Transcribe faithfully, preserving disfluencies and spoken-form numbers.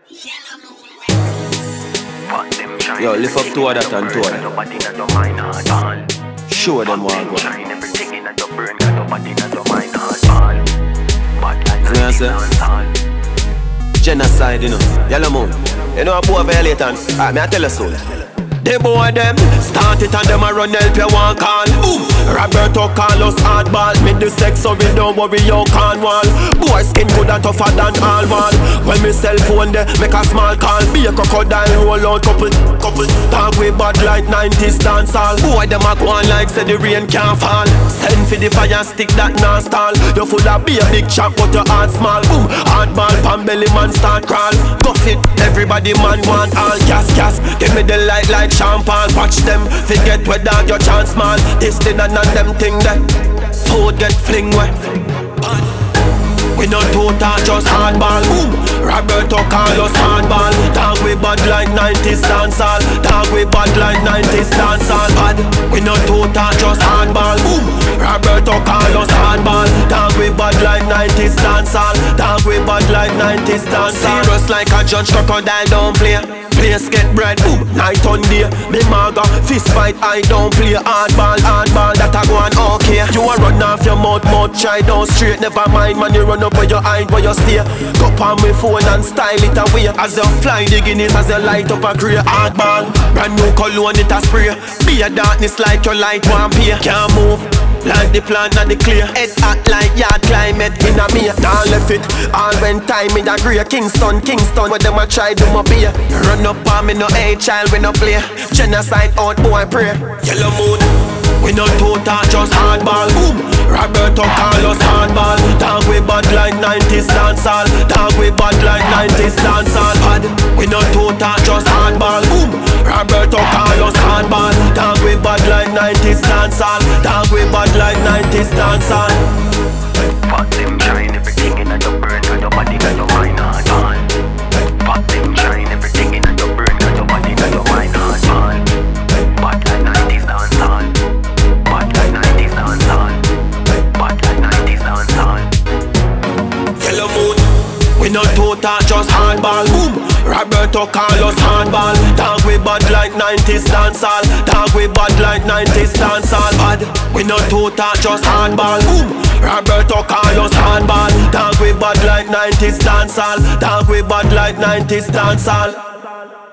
Yo, lift up two of that and two of that. Show them what I got. You know what I'm saying? Genocide, you know. Yellow Moon. You know a boy violate and ah, me I tell you so. The boy them start it and them a run help you one call. Boom. Roberto Carlos hardball. Me the sex so we don't worry you can't wall. Boy skin good and tougher than all wall. When me cell phone they make a small call. Be a crocodile roll out couple couple. Talk with bad like nineties dance all. Boy them a go on like say the rain can't fall. Send for the fire stick that non stall. You full of be a big chop but your heart small. Boom. Hardball pan belly man start crawl. Go fit everybody man want all gas gas. Give me the light like champagne, watch them forget where dog your chance man. This thing and none them thing that food get fling wet. We no total just hardball. Boom. Roberto Carlos hardball. Dog we bad like nineties dancehall. Dog we bad like nineties dancehall. Bad. We no total just hardball. Boom. Roberto Carlos hardball. Dog we bad like nineties dancehall. Dog we bad like nineties dancehall. Serious like a judge, crocodile don't play. Place get bread, boom, night on day. Me maga, fist fight, I don't play. Hardball, hardball, that a go on okay. You a run off your mouth, mouth try down straight. Never mind man, you run up where you hide, where you stay. Cup on my phone and style it away. As you fly the Guinness, as you light up a grey. Hardball, brand new cologne it a spray. Be a darkness like your light one pay. Can't move like the plant and the clear. Head hot like yard climate in a me. Now left it all when time in a grey. Kingston, Kingston, where them a try do my beer. Run up on me no a child we no play. Genocide out boy pray. Yellow Moon. We no total just hardball. Boom. Roberto Carlos hardball. Dog we bad like nineties dancehall. Dog we bad like nineties dancehall. Bad. We no total just hardball. Boom. Roberto Carlos hardball. Dog we bad like nineties dancehall. Dog we bad like nineties dancehall. Fuck them shine, everything in a your burn, got your body, got your mind hardball. Fuck them shine, everything in a your burn, got your body, got your mind hardball. Bad like nineties dancehall. Bad like nineties dancehall. Bad like nineties dancehall. Yellow Moon. We no total just hardball. Boom. Roberto Carlos hardball. Dog we bad like nineties dancehall. Dog we bad like nineties dancehall. Bad. We no total just hardball. Boom. Roberto Carlos hardball. Dog we bad like nineties dancehall. Dog we bad like nineties dancehall.